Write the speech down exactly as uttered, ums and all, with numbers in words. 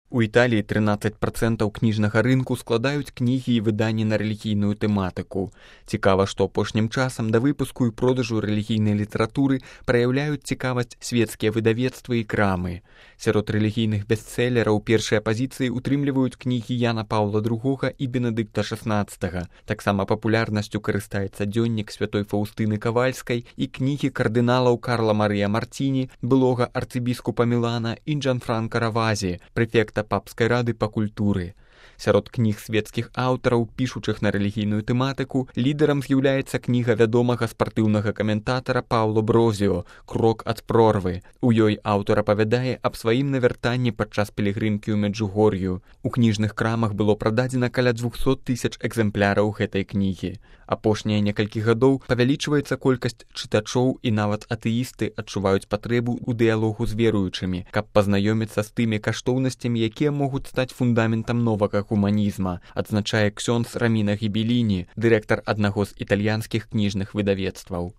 У Італіі трынаццаць працэнтаў кніжнага рынку складаюць кнігі і выданні на рэлігійную тэматыку. Цікава, што апошнім часам да выпуску і продажу рэлігійнай літаратуры праяўляюць цікавасць свецкія выдавецтвы і крамы. Сярод рэлігійных бестселераў першыя пазіцыі утрымліваюць кнігі Яна Паўла другога і Бенедыкта шаснаццатага. Таксама папулярнасцю карыстаецца дзённік святой Фаўстыны Кавальскай і кнігі кардыналаў Карла Марыя Мартіні, былога арцыбіскупа Мілана, і Джанфранка Равазі, прэфекта папскай рады па культуры. Сярод кніг свецкіх аўтараў, пішучых на рэлігійную тэматыку, лідарам з'яўляецца кніга вядомага спартыўнага каментатара Паўло Брозіо «Крок ад прорвы». У ёй аўтар апавядае аб сваім навяртанні падчас пілігрымкі ў Меджугор'ю. У кніжных крамах было прададзена каля двухсот тысяч экземпляраў гэтай кнігі. Апошнія некалькі гадоў павялічваецца колькасць чытачоў, і нават атэісты адчуваюць патрэбу ў дыялогу з веруючымі, каб пазнаёміцца з тымі каштоўнасцямі, якія могуць стаць фундаментам новага гуманізма, адзначае ксёндз Раміна Гібеліні, дырэктар аднаго з італьянскіх кніжных выдавецтваў.